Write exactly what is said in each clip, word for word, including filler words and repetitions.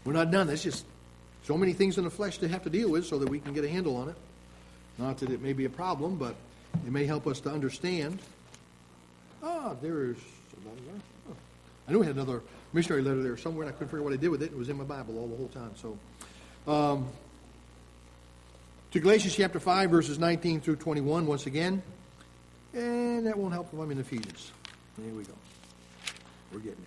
We're not done. There's just so many things in the flesh to have to deal with so that we can get a handle on it. Not that it may be a problem, but it may help us to understand. Ah, there's... Oh, I knew we had another missionary letter there somewhere, and I couldn't figure out what I did with it. It was in my Bible all the whole time. So, um, to Galatians chapter five, verses nineteen through twenty-one, once again. And that won't help if I'm in Ephesians. Here we go. We're getting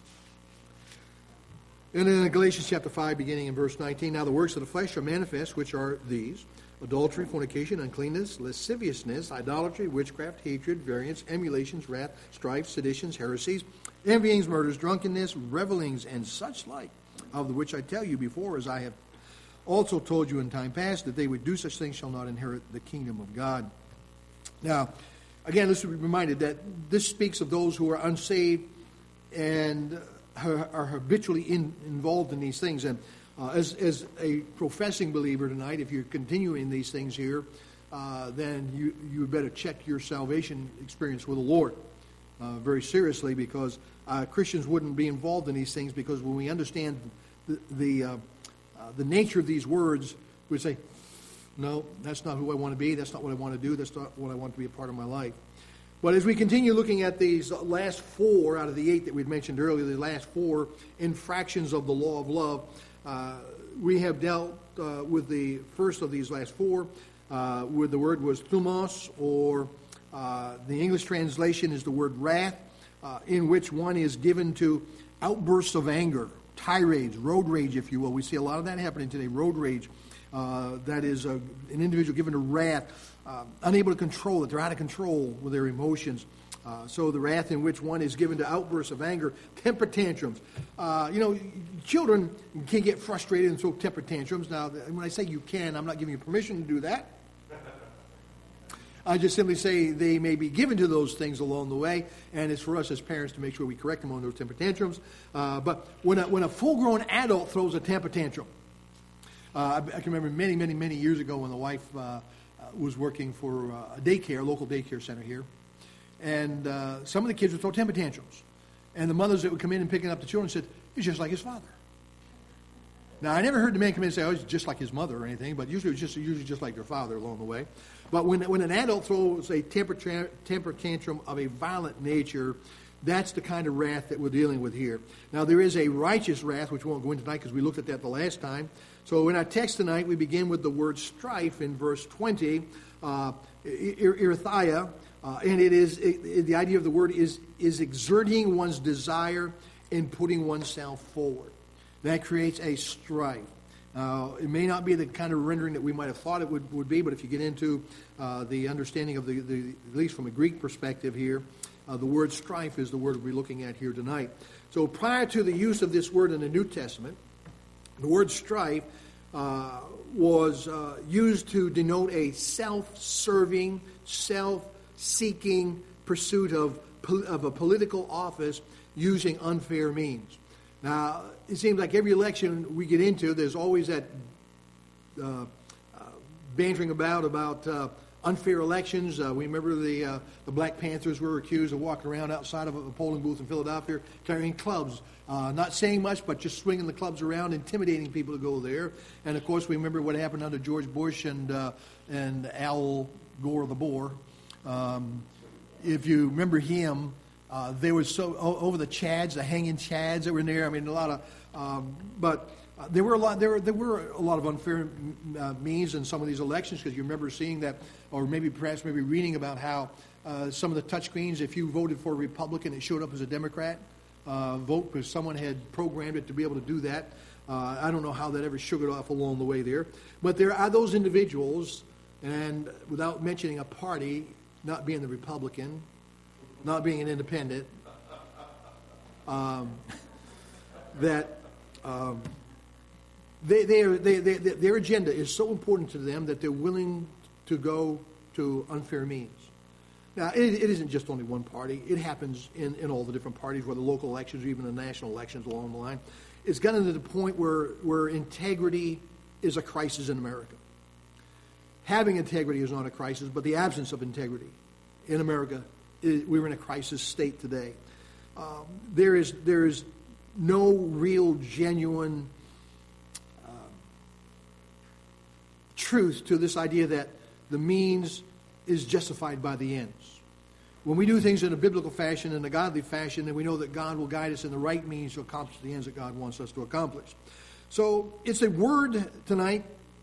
there. And in Galatians chapter five, beginning in verse nineteen, now the works of the flesh are manifest, which are these: adultery, fornication, uncleanness, lasciviousness, idolatry, witchcraft, hatred, variance, emulations, wrath, strife, seditions, heresies, envyings, murders, drunkenness, revelings, and such like, of the which I tell you before, as I have also told you in time past, that they would do such things shall not inherit the kingdom of God. Now, again, let's be reminded that this speaks of those who are unsaved and are habitually in, involved in these things. And uh, as, as a professing believer tonight, if you're continuing these things here, uh, then you, you better check your salvation experience with the Lord uh, very seriously, because uh, Christians wouldn't be involved in these things, because when we understand the the, uh, uh, the nature of these words, we say, no, that's not who I want to be, that's not what I want to do, that's not what I want to be a part of my life. But as we continue looking at these last four out of the eight that we'd mentioned earlier, the last four infractions of the law of love, uh, we have dealt uh, with the first of these last four, uh, where the word was thumos, or uh, the English translation is the word wrath, uh, in which one is given to outbursts of anger, tirades, road rage, if you will. We see a lot of that happening today, road rage. Uh, that is a, an individual given to wrath, uh, unable to control it. They're out of control with their emotions. Uh, so the wrath in which one is given to outbursts of anger, temper tantrums. Uh, you know, children can get frustrated and throw temper tantrums. Now, when I say you can, I'm not giving you permission to do that. I just simply say they may be given to those things along the way, and it's for us as parents to make sure we correct them on those temper tantrums. Uh, but when a, when a full-grown adult throws a temper tantrum, Uh, I, I can remember many, many, many years ago when the wife uh, uh, was working for uh, a daycare, a local daycare center here. And uh, some of the kids would throw temper tantrums. And the mothers that would come in and picking up the children said, he's just like his father. Now, I never heard the man come in and say, oh, he's just like his mother or anything, but usually it was just, usually just like their father along the way. But when, when an adult throws a temper, tra- temper tantrum of a violent nature, that's the kind of wrath that we're dealing with here. Now, there is a righteous wrath, which we won't go into tonight because we looked at that the last time. So in our text tonight, we begin with the word strife in verse twenty, uh, irithia, uh, and it is it, the idea of the word is is exerting one's desire and putting oneself forward. That creates a strife. Uh, it may not be the kind of rendering that we might have thought it would, would be, but if you get into uh, the understanding of the, the, at least from a Greek perspective here, uh, the word strife is the word we're looking at here tonight. So prior to the use of this word in the New Testament, the word strife uh, was uh, used to denote a self-serving, self-seeking pursuit of, of a political office using unfair means. Now, it seems like every election we get into, there's always that uh, uh, bantering about about uh, unfair elections. Uh, we remember the uh, the Black Panthers were accused of walking around outside of a polling booth in Philadelphia carrying clubs, uh, not saying much, but just swinging the clubs around, intimidating people to go there. And of course, we remember what happened under George Bush and uh, and Al Gore the Boer. Um, if you remember him. Uh, there was so over the Chads, the hanging Chads that were in there. I mean, a lot of, um, but uh, there were a lot. There were there were a lot of unfair uh, means in some of these elections, because you remember seeing that, or maybe perhaps maybe reading about how uh, some of the touchscreens, if you voted for a Republican, it showed up as a Democrat uh, vote because someone had programmed it to be able to do that. Uh, I don't know how that ever sugared off along the way there, but there are those individuals, and without mentioning a party, not being the Republican. Not being an independent, um, that um, they, they are, they, they, their agenda is so important to them that they're willing to go to unfair means. Now, it, it isn't just only one party. It happens in, in all the different parties, whether local elections or even the national elections along the line. It's gotten to the point where, where integrity is a crisis in America. Having integrity is not a crisis, but the absence of integrity in America, we're in a crisis state today. Um, there is there is no real, genuine truth to this idea that the means is justified by the ends. When we do things in a biblical fashion, in a godly fashion, then we know that God will guide us in the right means to accomplish the ends that God wants us to accomplish. So it's a word tonight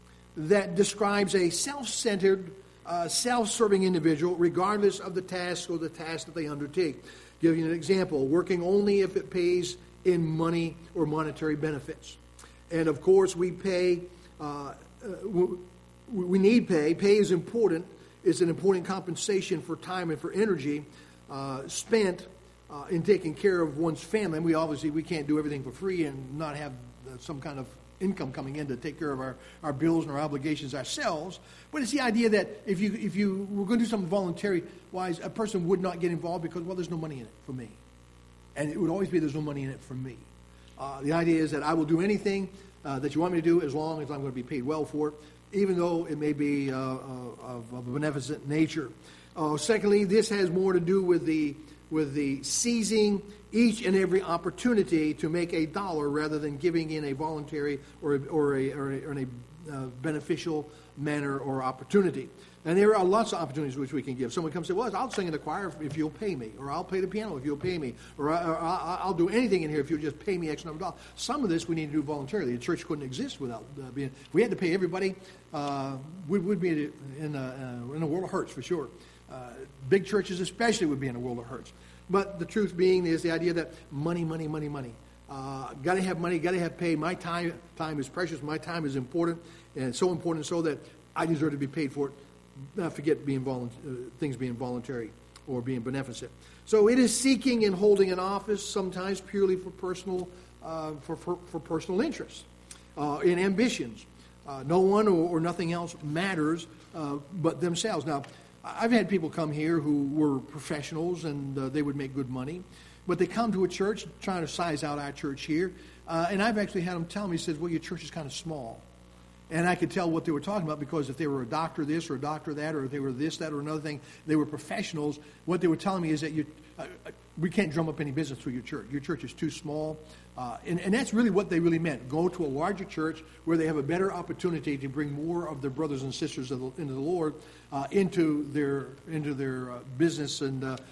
that describes a self-centered, uh, self-serving individual, regardless of the task or the task that they undertake. Give you an example: working only if it pays in money or monetary benefits. And of course, we pay. Uh, uh, we need pay. Pay is important. It's an important compensation for time and for energy uh, spent uh, in taking care of one's family. And we obviously we can't do everything for free and not have uh, some kind of income coming in to take care of our, our bills and our obligations ourselves. But it's the idea that if you if you were going to do something voluntary wise, a person would not get involved because, well, there's no money in it for me. And it would always be there's no money in it for me. Uh, the idea is that I will do anything uh, that you want me to do as long as I'm going to be paid well for it, even though it may be uh, uh, of, of a beneficent nature. Uh, secondly, this has more to do with the with the seizing each and every opportunity to make a dollar rather than giving in a voluntary or a, or a, or a, or a uh, beneficial manner or opportunity. And there are lots of opportunities which we can give. Someone comes and says, well, I'll sing in the choir if you'll pay me, or I'll play the piano if you'll pay me, or, I, or I'll do anything in here if you'll just pay me X number of dollars. Some of this we need to do voluntarily. The church couldn't exist without uh, being. If we had to pay everybody, uh, we would be in a, uh, in a world of hurts for sure. Uh, big churches especially would be in a world of hurts. But the truth being is the idea that money, money, money, money. Uh, got to have money, got to have pay. My time, time is precious. My time is important, and so important so that I deserve to be paid for it. Not forget being volu- uh, things being voluntary or being beneficent. So it is seeking and holding an office, sometimes purely for personal, uh, for, for for personal interests, uh, in ambitions. Uh, no one or, or nothing else matters uh, but themselves. Now, I've had people come here who were professionals and uh, they would make good money, but they come to a church trying to size out our church here, uh, and I've actually had them tell me, he says, well, your church is kind of small. And I could tell what they were talking about because if they were a doctor this or a doctor that, or if they were this, that, or another thing, they were professionals. What they were telling me is that you, uh, we can't drum up any business through your church. Your church is too small. Uh, and, and that's really what they really meant. Go to a larger church where they have a better opportunity to bring more of their brothers and sisters of the, into the Lord, uh, into their into their uh, business and uh,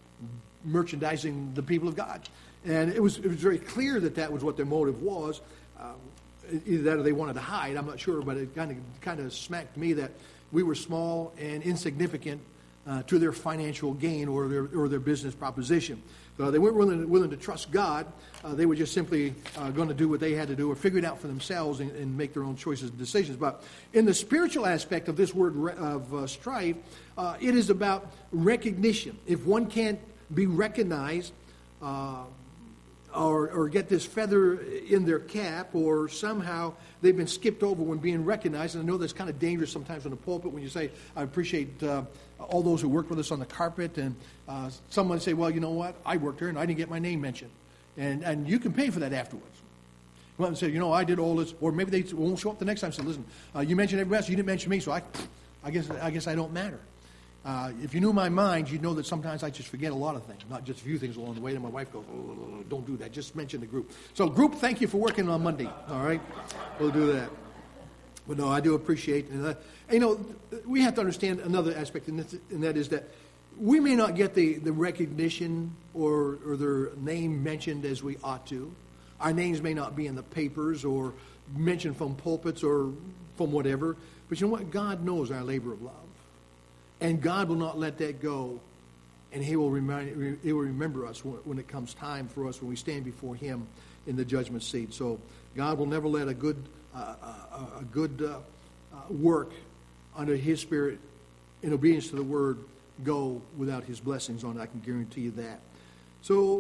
merchandising the people of God. And it was it was very clear that that was what their motive was. Uh, Either that or they wanted to hide, I'm not sure, but it kind of kind of smacked me that we were small and insignificant uh, to their financial gain or their or their business proposition. So they weren't willing, willing to trust God. Uh, they were just simply uh, going to do what they had to do or figure it out for themselves and, and make their own choices and decisions. But in the spiritual aspect of this word re- of uh, strife, uh, it is about recognition. If one can't be recognized, uh, Or, or get this feather in their cap, or somehow they've been skipped over when being recognized. And I know that's kind of dangerous sometimes in the pulpit when you say, I appreciate uh, all those who worked with us on the carpet. And uh, someone say, well, you know what? I worked here and I didn't get my name mentioned. And and you can pay for that afterwards. Well, and say, you know, I did all this. Or maybe they won't show up the next time and say, listen, uh, you mentioned everybody else, you didn't mention me, so I, I guess I guess I don't matter. Uh, if you knew my mind, you'd know that sometimes I just forget a lot of things, not just a few things along the way. And my wife goes, oh, don't do that. Just mention the group. So, group, thank you for working on Monday. All right? We'll do that. But no, I do appreciate it. Uh, you know, we have to understand another aspect, and, and that is that we may not get the, the recognition or, or their name mentioned as we ought to. Our names may not be in the papers or mentioned from pulpits or from whatever. But you know what? God knows our labor of love. And God will not let that go, and He will remind, He will remember us when it comes time for us when we stand before Him in the judgment seat. So God will never let a good, uh, a, a good uh, uh, work under His Spirit in obedience to the Word go without His blessings on it. I can guarantee you that. So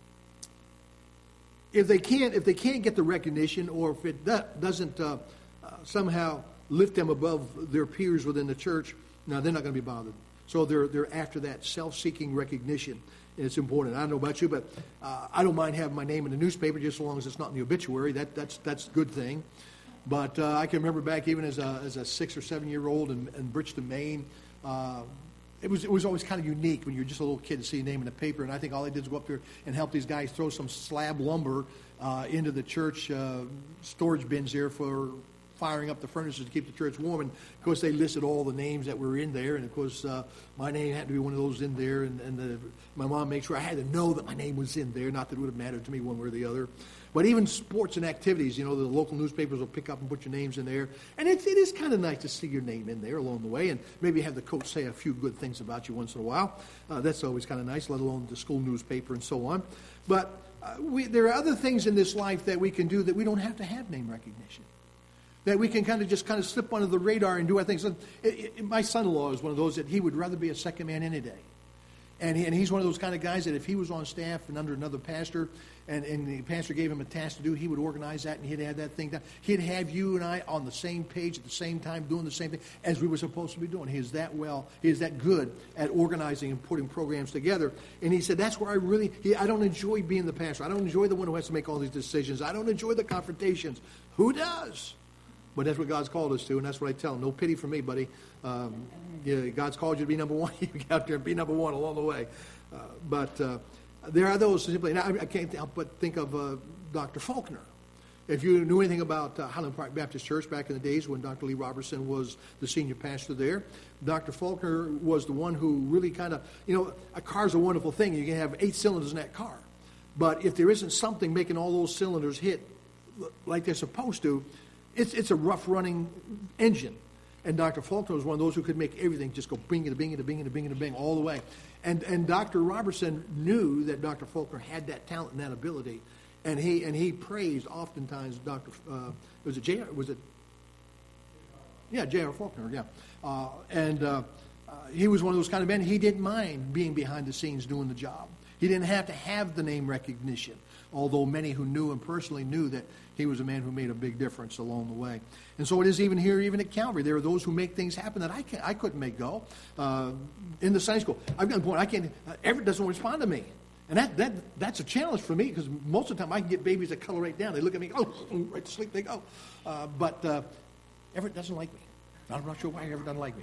if they can't, if they can't get the recognition, or if it doesn't uh, uh, somehow lift them above their peers within the church, now, they're not going to be bothered. So they're they're after that self-seeking recognition. And it's important. I don't know about you, but uh, I don't mind having my name in the newspaper just as long as it's not in the obituary. That that's that's a good thing. But uh, I can remember back even as a as a six or seven year old in, in Bridgeton, Maine. Uh, it was it was always kind of unique when you're just a little kid to see a name in the paper. And I think all I did was go up there and help these guys throw some slab lumber uh, into the church uh, storage bins there for firing up the furnaces to keep the church warm. And, of course, they listed all the names that were in there. And, of course, uh, my name had to be one of those in there. And, and the, my mom made sure I had to know that my name was in there, not that it would have mattered to me one way or the other. But even sports and activities, you know, the local newspapers will pick up and put your names in there. And it, it is kind of nice to see your name in there along the way, and maybe have the coach say a few good things about you once in a while. Uh, that's always kind of nice, let alone the school newspaper and so on. But uh, we, there are other things in this life that we can do that we don't have to have name recognition, that we can kind of just kind of slip under the radar and do our things. It, it, my son-in-law is one of those that he would rather be a second man any day. And, he, and he's one of those kind of guys that if he was on staff and under another pastor, and, and the pastor gave him a task to do, he would organize that and he'd add that thing down. He'd have you and I on the same page at the same time doing the same thing as we were supposed to be doing. He is that well, he is that good at organizing and putting programs together. And he said, that's where I really, he, I don't enjoy being the pastor. I don't enjoy the one who has to make all these decisions. I don't enjoy the confrontations. Who does? But that's what God's called us to, and that's what I tell him. No pity for me, buddy. Um, yeah, God's called you to be number one. You get out there and be number one along the way. Uh, but uh, there are those simply, and I, I can't help but think of uh, Doctor Faulkner. If you knew anything about uh, Highland Park Baptist Church back in the days when Doctor Lee Robertson was the senior pastor there, Doctor Faulkner was the one who really kind of, you know, a car's a wonderful thing. You can have eight cylinders in that car. But if there isn't something making all those cylinders hit like they're supposed to, It's it's a rough-running engine. And Doctor Faulkner was one of those who could make everything just go bing and bing and bing and bing and bing all the way. And and Doctor Robertson knew that Doctor Faulkner had that talent and that ability. And he and he praised oftentimes Doctor Uh, was it J R? Was it? Yeah, J R Faulkner, yeah. Uh, and uh, uh, he was one of those kind of men. He didn't mind being behind the scenes doing the job. He didn't have to have the name recognition, although many who knew him personally knew that he was a man who made a big difference along the way. And so it is even here, even at Calvary. There are those who make things happen that I can't, I couldn't make go. Uh, in the Sunday school, I've got a point. I can't. Uh, Everett doesn't respond to me, and that that that's a challenge for me because most of the time I can get babies that color right down. They look at me, oh, right to sleep they go. Uh, but uh, Everett doesn't like me. I'm not sure why Everett doesn't like me.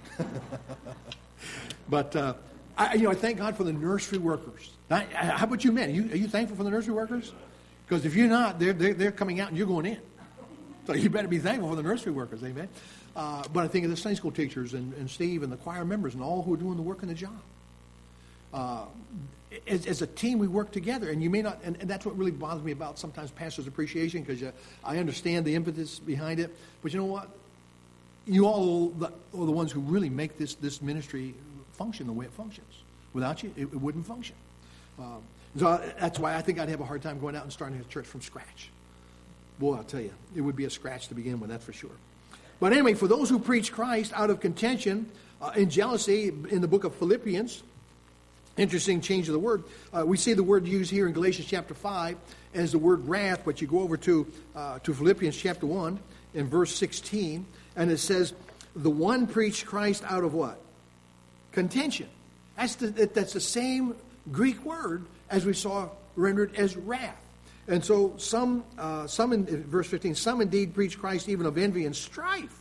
But uh, I, you know, I thank God for the nursery workers. Now, how about you men? Are you, are you thankful for the nursery workers? Because if you're not, they're, they're, they're coming out and you're going in. So you better be thankful for the nursery workers, amen? Uh, but I think of the Sunday school teachers and, and Steve and the choir members and all who are doing the work and the job. Uh, as, as a team, we work together. And you may not, and, and that's what really bothers me about sometimes pastor's appreciation, because I understand the impetus behind it. But you know what? You all are the, are the ones who really make this, this ministry function the way it functions. Without you, it, it wouldn't function. Um, so that's why I think I'd have a hard time going out and starting a church from scratch. Boy, I'll tell you, it would be a scratch to begin with, that's for sure. But anyway, for those who preach Christ out of contention uh, and jealousy, in the book of Philippians, interesting change of the word, uh, we see the word used here in Galatians chapter five as the word wrath, but you go over to, uh, to Philippians chapter one in verse sixteen, and it says, the one preached Christ out of what? Contention. That's the, that's the same Greek word as we saw rendered as wrath. And so some, uh, some in, in verse fifteen, some indeed preach Christ even of envy and strife,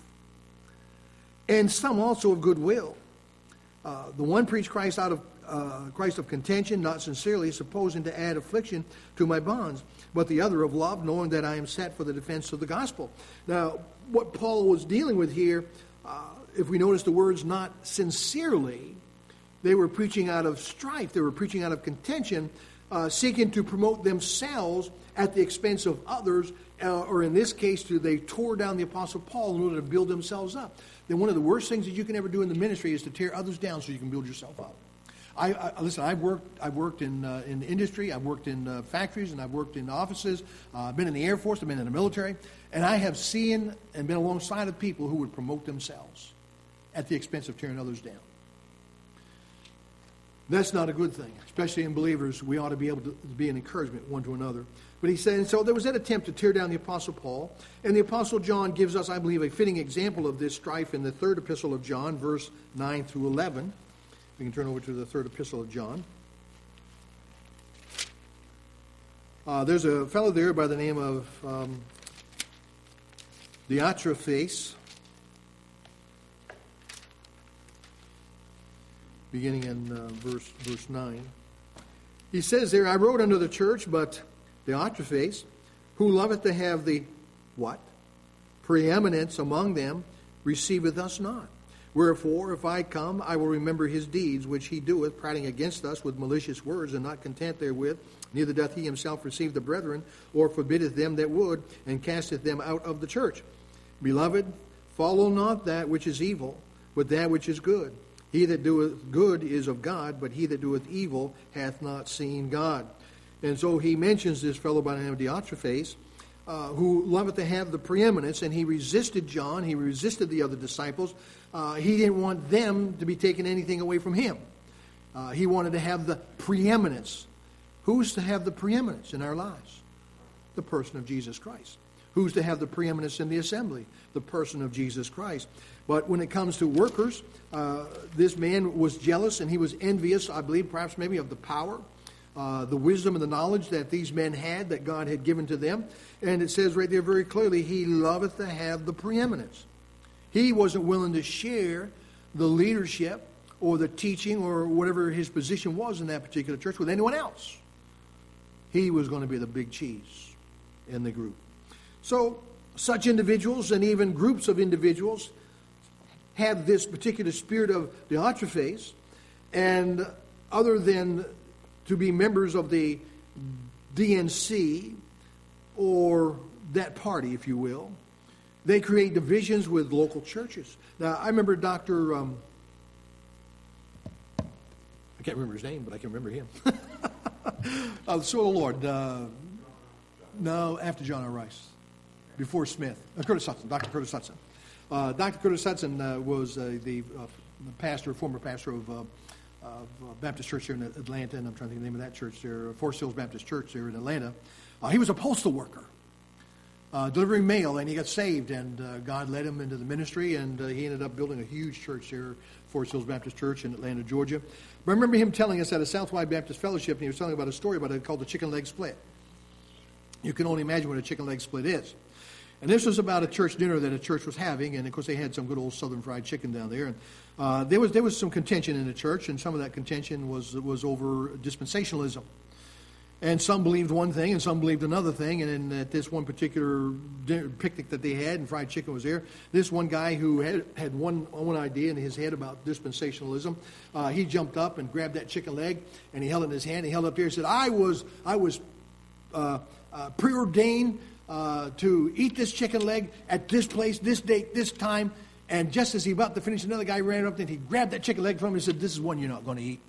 and some also of goodwill. Uh, the one preached Christ out of uh, Christ of contention, not sincerely, supposing to add affliction to my bonds, but the other of love, knowing that I am set for the defense of the gospel. Now, what Paul was dealing with here, uh, if we notice the words not sincerely, they were preaching out of strife. They were preaching out of contention, uh, seeking to promote themselves at the expense of others, uh, or in this case, they tore down the Apostle Paul in order to build themselves up. Then one of the worst things that you can ever do in the ministry is to tear others down so you can build yourself up. I, I listen. I've worked. I've worked in uh, in industry. I've worked in uh, factories, and I've worked in offices. Uh, I've been in the Air Force. I've been in the military, and I have seen and been alongside of people who would promote themselves at the expense of tearing others down. That's not a good thing, especially in believers. We ought to be able to be an encouragement one to another. But he said, and so there was that attempt to tear down the Apostle Paul, and the Apostle John gives us, I believe, a fitting example of this strife in the third epistle of John, verse nine through eleven. We can turn over to the third epistle of John. Uh, there's a fellow there by the name of um, Diotrephes, beginning in uh, verse verse nine. He says there, I wrote unto the church, but Diotrephes, who loveth to have the what? preeminence among them receiveth us not. Wherefore, if I come, I will remember his deeds, which he doeth, prating against us with malicious words, and not content therewith. Neither doth he himself receive the brethren, or forbiddeth them that would, and casteth them out of the church. Beloved, follow not that which is evil, but that which is good. He that doeth good is of God, but he that doeth evil hath not seen God. And so he mentions this fellow by the name of Diotrephes, uh, who loveth to have the preeminence, and he resisted John, he resisted the other disciples. Uh, he didn't want them to be taking anything away from him. Uh, he wanted to have the preeminence. Who's to have the preeminence in our lives? The person of Jesus Christ. Who's to have the preeminence in the assembly? The person of Jesus Christ. But when it comes to workers, uh, this man was jealous and he was envious, I believe, perhaps maybe of the power, uh, the wisdom and the knowledge that these men had, that God had given to them. And it says right there very clearly, he loveth to have the preeminence. He wasn't willing to share the leadership or the teaching or whatever his position was in that particular church with anyone else. He was going to be the big cheese in the group. So such individuals and even groups of individuals have this particular spirit of Diotrephes, and other than to be members of the D N C or that party, if you will, they create divisions with local churches. Now, I remember Doctor Um, I can't remember his name, but I can remember him. uh, so the Lord. Uh, no, after John R. Rice. Before Smith. Uh, Curtis Hudson. Doctor Curtis Hudson. Uh, Doctor Curtis Hudson uh, was uh, the, uh, the pastor, former pastor of, uh, of uh, Baptist Church here in Atlanta, and I'm trying to think of the name of that church there, Forest Hills Baptist Church there in Atlanta. Uh, he was a postal worker. Uh, delivering mail, and he got saved, and uh, God led him into the ministry, and uh, he ended up building a huge church there, Forest Hills Baptist Church in Atlanta, Georgia. But I remember him telling us at a Southwide Baptist Fellowship, and he was telling about a story about it called the chicken leg split. You can only imagine what a chicken leg split is. And this was about a church dinner that a church was having, and of course they had some good old Southern fried chicken down there. And uh, there was there was some contention in the church, and some of that contention was was over dispensationalism. And some believed one thing, and some believed another thing. And then at this one particular dinner, picnic that they had, and fried chicken was there, this one guy who had, had one, one idea in his head about dispensationalism, uh, he jumped up and grabbed that chicken leg, and he held it in his hand. He held it up there and said, I was, I was uh, uh, preordained uh, to eat this chicken leg at this place, this date, this time. And just as he was about to finish, another guy ran up and he grabbed that chicken leg from him and said, this is one you're not going to eat.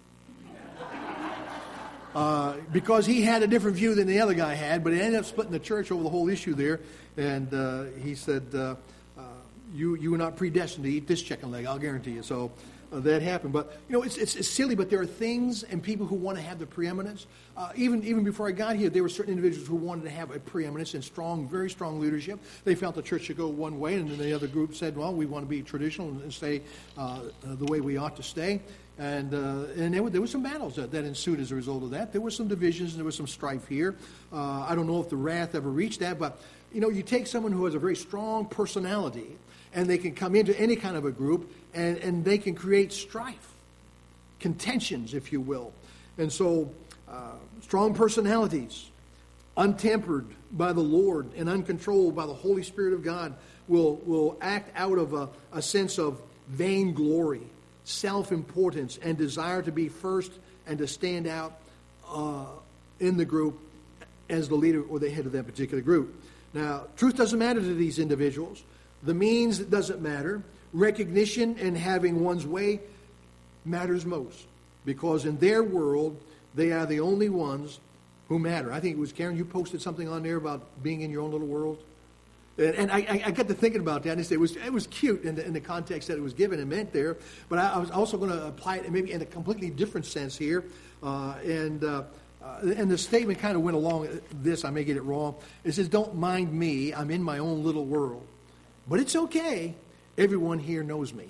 Uh, because he had a different view than the other guy had, but it ended up splitting the church over the whole issue there. And uh, he said, uh, uh, you you were not predestined to eat this chicken leg, I'll guarantee you. So uh, that happened. But, you know, it's, it's it's silly, but there are things and people who want to have the preeminence. Uh, even, even before I got here, there were certain individuals who wanted to have a preeminence and strong, very strong leadership. They felt the church should go one way, and then the other group said, well, we want to be traditional and stay uh, the way we ought to stay. And uh, and there were, there were some battles that, that ensued as a result of that. There were some divisions and there was some strife here. Uh, I don't know if the wrath ever reached that, but, you know, you take someone who has a very strong personality and they can come into any kind of a group and, and they can create strife, contentions, if you will. And so uh, strong personalities, untempered by the Lord and uncontrolled by the Holy Spirit of God, will, will act out of a, a sense of vainglory, self-importance, and desire to be first and to stand out uh, in the group as the leader or the head of that particular group. Now, truth doesn't matter to these individuals. The means doesn't matter. Recognition and having one's way matters most, because in their world, they are the only ones who matter. I think it was Karen, you posted something on there about being in your own little world. And I, I got to thinking about that, and it was it was cute in the, in the context that it was given and meant there. But I, I was also going to apply it maybe in a completely different sense here. Uh, and uh, uh, and the statement kind of went along this. I may get it wrong. It says, "Don't mind me. I'm in my own little world, but it's okay. Everyone here knows me."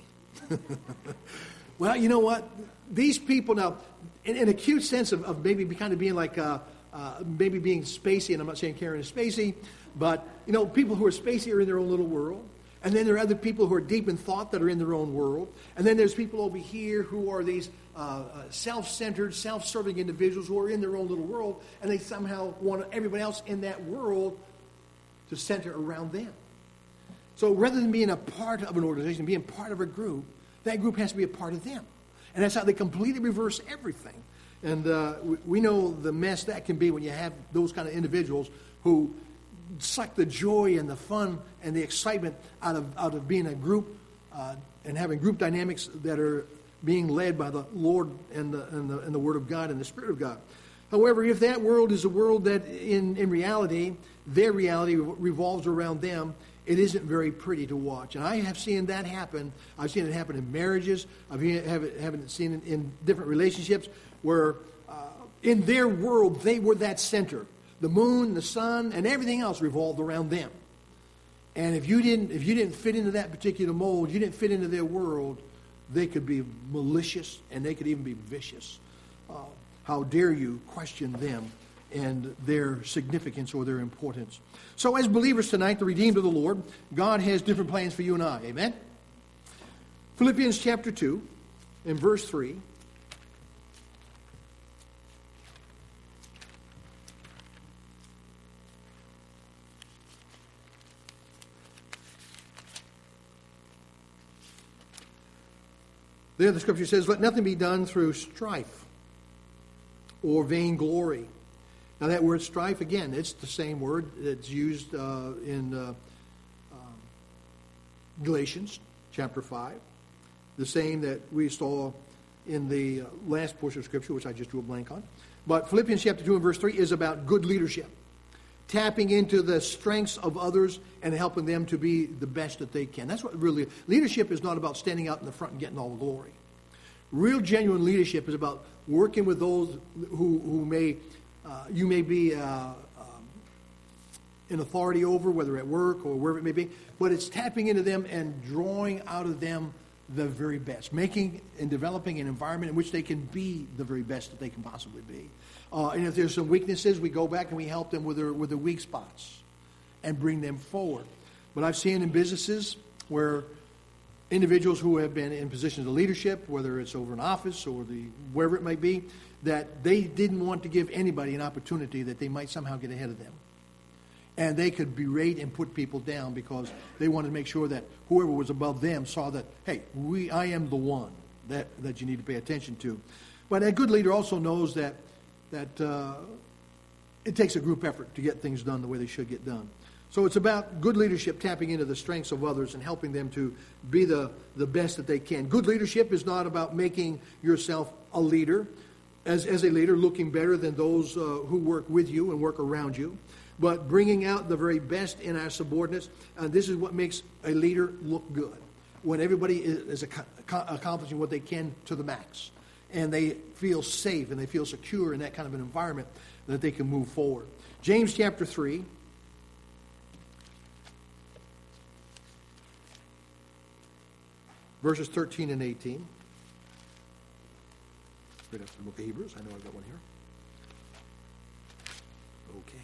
Well, you know what? These people now, in, in a cute sense of, of maybe kind of being like uh, uh, maybe being spacey, and I'm not saying Karen is spacey. But, you know, people who are spacey are in their own little world. And then there are other people who are deep in thought that are in their own world. And then there's people over here who are these uh, uh, self-centered, self-serving individuals who are in their own little world. And they somehow want everybody else in that world to center around them. So rather than being a part of an organization, being part of a group, that group has to be a part of them. And that's how they completely reverse everything. And uh, we, we know the mess that can be when you have those kind of individuals who suck the joy and the fun and the excitement out of out of being a group uh, and having group dynamics that are being led by the Lord and the, and the and the Word of God and the Spirit of God. However, if that world is a world that in, in reality, their reality revolves around them, it isn't very pretty to watch. And I have seen that happen. I've seen it happen in marriages. I've have it, have it seen it in different relationships where uh, in their world, they were that center. The moon, the sun, and everything else revolved around them. And if you didn't, if you didn't fit into that particular mold, you didn't fit into their world, they could be malicious and they could even be vicious. Uh, how dare you question them and their significance or their importance? So as believers tonight, the redeemed of the Lord, God has different plans for you and I. Amen? Philippians chapter two and verse three. There the scripture says, let nothing be done through strife or vainglory. Now that word strife, again, it's the same word that's used uh, in uh, um, Galatians chapter five. The same that we saw in the uh, last portion of scripture, which I just drew a blank on. But Philippians chapter two and verse three is about good leadership. Tapping into the strengths of others and helping them to be the best that they can. That's what really, leadership is not about standing out in the front and getting all the glory. Real genuine leadership is about working with those who, who may, uh, you may be uh, um, in authority over, whether at work or wherever it may be, but it's tapping into them and drawing out of them the very best, making and developing an environment in which they can be the very best that they can possibly be. Uh, and if there's some weaknesses, we go back and we help them with their with their weak spots and bring them forward. But I've seen in businesses where individuals who have been in positions of leadership, whether it's over an office or the wherever it might be, that they didn't want to give anybody an opportunity that they might somehow get ahead of them. And they could berate and put people down because they wanted to make sure that whoever was above them saw that, hey, we I am the one that, that you need to pay attention to. But a good leader also knows that that uh, it takes a group effort to get things done the way they should get done. So it's about good leadership tapping into the strengths of others and helping them to be the, the best that they can. Good leadership is not about making yourself a leader, as, as a leader, looking better than those uh, who work with you and work around you, but bringing out the very best in our subordinates. And this is what makes a leader look good, when everybody is, is ac- accomplishing what they can to the max. And they feel safe and they feel secure in that kind of an environment that they can move forward. James chapter three. Verses thirteen and eighteen. Right after the book of Hebrews. I know I've got one here. Okay.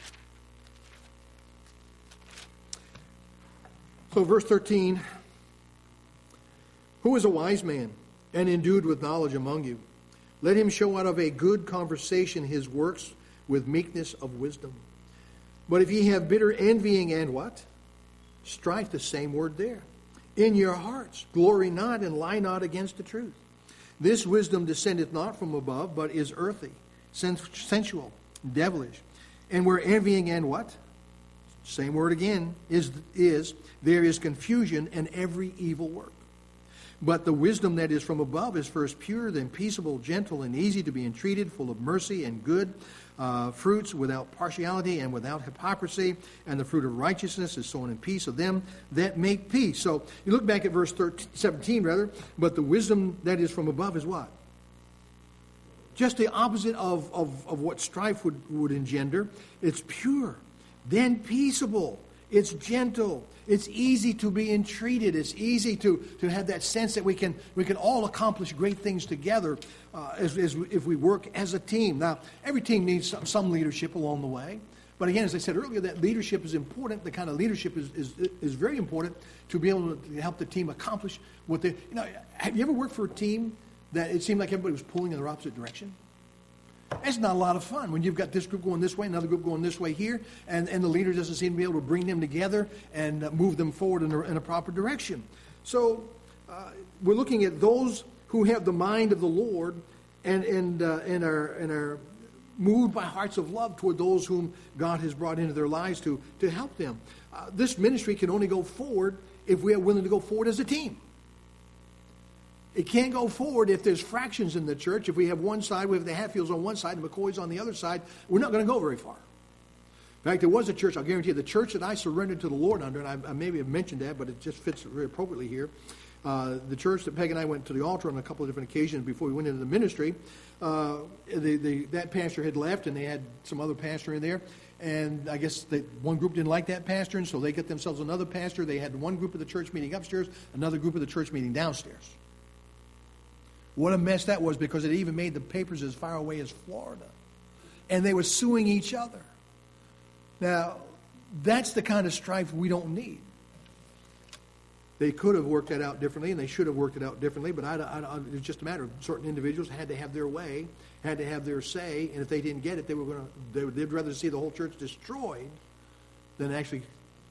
So verse thirteen. Who is a wise man and endued with knowledge among you? Let him show out of a good conversation his works with meekness of wisdom. But if ye have bitter envying and what? Strife, the same word there. In your hearts, glory not and lie not against the truth. This wisdom descendeth not from above, but is earthy, sens- sensual, devilish. And where envying and what? Same word again, is, is there is confusion and every evil work. But the wisdom that is from above is first pure, then peaceable, gentle, and easy to be entreated, full of mercy and good uh, fruits, without partiality and without hypocrisy. And the fruit of righteousness is sown in peace of them that make peace. So you look back at verse thirteen, seventeen, rather. But the wisdom that is from above is what? Just the opposite of, of, of what strife would, would engender. It's pure, then peaceable. It's gentle. It's easy to be entreated. It's easy to, to have that sense that we can we can all accomplish great things together uh, as, as we, if we work as a team. Now, every team needs some, some leadership along the way. But again, as I said earlier, that leadership is important. The kind of leadership is, is, is very important to be able to help the team accomplish what they... You know, have you ever worked for a team that it seemed like everybody was pulling in the opposite direction? It's not a lot of fun when you've got this group going this way, another group going this way here, and, and the leader doesn't seem to be able to bring them together and uh, move them forward in a, in a proper direction. So uh, we're looking at those who have the mind of the Lord and and uh, and are and are moved by hearts of love toward those whom God has brought into their lives to to help them. Uh, this ministry can only go forward if we are willing to go forward as a team. It can't go forward if there's fractions in the church. If we have one side, we have the Hatfields on one side and McCoys on the other side, we're not going to go very far. In fact, there was a church, I'll guarantee you, the church that I surrendered to the Lord under, and I, I maybe have mentioned that, but it just fits very appropriately here. Uh, the church that Peg and I went to the altar on a couple of different occasions before we went into the ministry, uh, the, the, that pastor had left, and they had some other pastor in there. And I guess they, one group didn't like that pastor, and so they got themselves another pastor. They had one group of the church meeting upstairs, another group of the church meeting downstairs. What a mess that was, because it even made the papers as far away as Florida. And they were suing each other. Now, that's the kind of strife we don't need. They could have worked that out differently, and they should have worked it out differently, but I, I, I, it's just a matter of certain individuals had to have their way, had to have their say, and if they didn't get it, they were going to, they would, they'd rather see the whole church destroyed than actually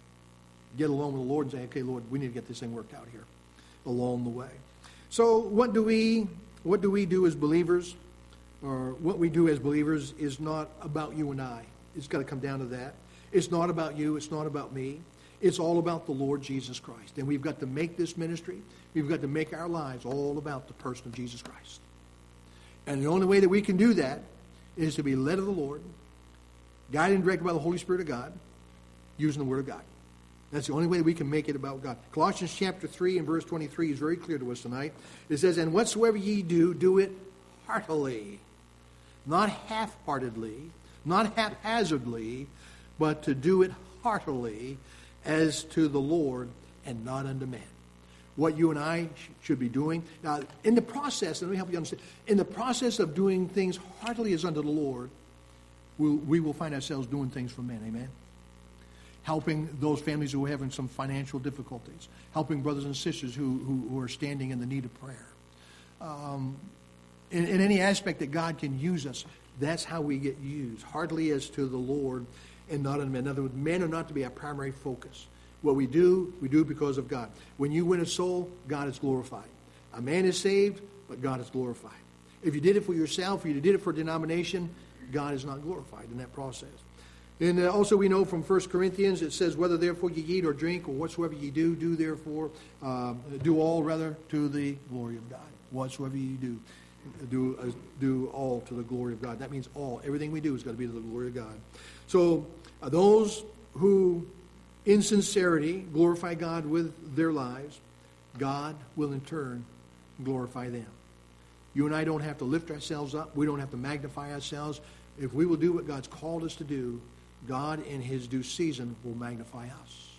get along with the Lord and say, okay, Lord, we need to get this thing worked out here along the way. So what do we what do we do as believers? Or what we do as believers is not about you and I. It's got to come down to that. It's not about you. It's not about me. It's all about the Lord Jesus Christ. And we've got to make this ministry, we've got to make our lives all about the person of Jesus Christ. And the only way that we can do that is to be led of the Lord, guided and directed by the Holy Spirit of God, using the Word of God. That's the only way we can make it about God. Colossians chapter three and verse twenty-three is very clear to us tonight. It says, and whatsoever ye do, do it heartily. Not half-heartedly, not haphazardly, but to do it heartily as to the Lord and not unto men. What you and I sh- should be doing. Now, in the process, let me help you understand, in the process of doing things heartily as unto the Lord, we'll, we will find ourselves doing things for men. Amen? Helping those families who are having some financial difficulties. Helping brothers and sisters who, who, who are standing in the need of prayer. Um, in, in any aspect that God can use us, that's how we get used. Heartily as to the Lord and not unto men. In other words, men are not to be our primary focus. What we do, we do because of God. When you win a soul, God is glorified. A man is saved, but God is glorified. If you did it for yourself, or you did it for a denomination, God is not glorified in that process. And uh, also we know from First Corinthians, it says, whether therefore ye eat or drink, or whatsoever ye do, do therefore, uh, do all rather to the glory of God. Whatsoever ye do, do, uh, do all to the glory of God. That means all. Everything we do is got to be to the glory of God. So uh, those who in sincerity glorify God with their lives, God will in turn glorify them. You and I don't have to lift ourselves up. We don't have to magnify ourselves. If we will do what God's called us to do, God in His due season will magnify us.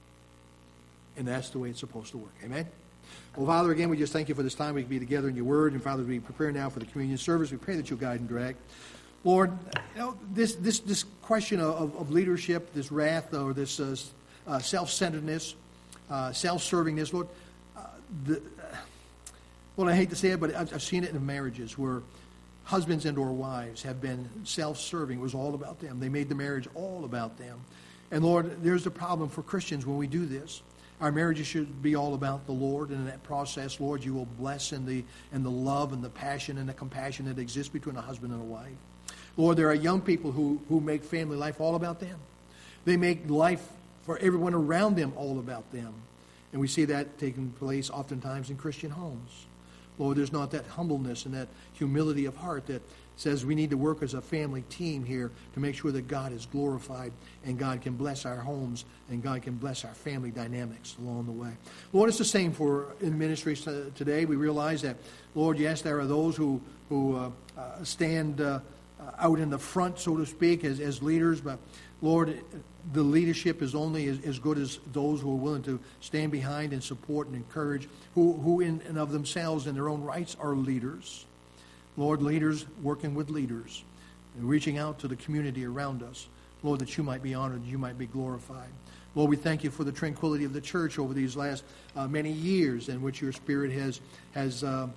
And that's the way it's supposed to work. Amen? Well, Father, again, we just thank you for this time we can be together in your word. And, Father, we prepare now for the communion service. We pray that you'll guide and direct. Lord, you know, this this this question of, of leadership, this wrath or this uh, uh, self-centeredness, uh, self-servingness, Lord, uh, the, uh, well, I hate to say it, but I've, I've seen it in marriages where husbands and or wives have been self-serving. It was all about them. They made the marriage all about them. And Lord, there's the problem for Christians when we do this. Our marriages should be all about the Lord, and in that process, Lord, you will bless in the in the love and the passion and the compassion that exists between a husband and a wife. Lord, there are young people who, who make family life all about them. They make life for everyone around them all about them. And we see that taking place oftentimes in Christian homes. Lord, there's not that humbleness and that humility of heart that says we need to work as a family team here to make sure that God is glorified and God can bless our homes and God can bless our family dynamics along the way. Lord, it's the same for in ministries today. We realize that, Lord, yes, there are those who, who uh, uh, stand uh, out in the front, so to speak, as, as leaders, but Lord, the leadership is only as, as good as those who are willing to stand behind and support and encourage, who, who in and of themselves in their own rights are leaders. Lord, leaders working with leaders and reaching out to the community around us. Lord, that you might be honored, you might be glorified. Lord, we thank you for the tranquility of the church over these last uh, many years in which your Spirit has, has uh, uh,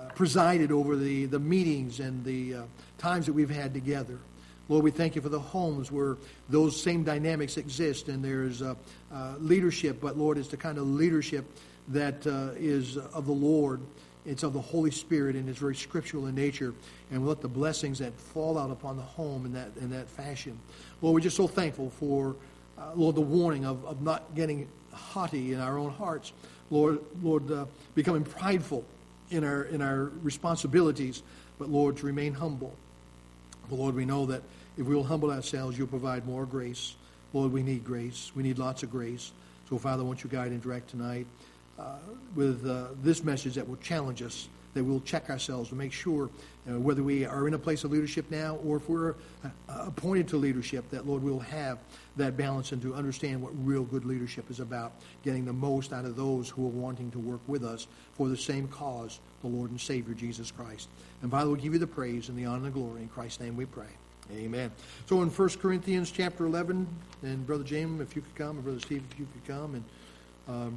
presided over the, the meetings and the uh, times that we've had together. Lord, we thank you for the homes where those same dynamics exist, and there's uh, uh, leadership, but Lord, it's the kind of leadership that uh, is of the Lord. It's of the Holy Spirit, and it's very scriptural in nature, and we let the blessings that fall out upon the home in that in that fashion. Lord, we're just so thankful for, uh, Lord, the warning of, of not getting haughty in our own hearts. Lord, Lord, uh, becoming prideful in our in our responsibilities, but Lord, to remain humble. But Lord, we know that if we will humble ourselves, you'll provide more grace. Lord, we need grace. We need lots of grace. So, Father, won't you guide and direct tonight uh, with uh, this message that will challenge us, that we'll check ourselves to make sure uh, whether we are in a place of leadership now or if we're uh, appointed to leadership, that, Lord, we'll have that balance and to understand what real good leadership is about, getting the most out of those who are wanting to work with us for the same cause, the Lord and Savior, Jesus Christ. And Father, we give you the praise and the honor and the glory. In Christ's name we pray. Amen. So in First Corinthians chapter eleven, and Brother James, if you could come, and Brother Steve, if you could come, and um,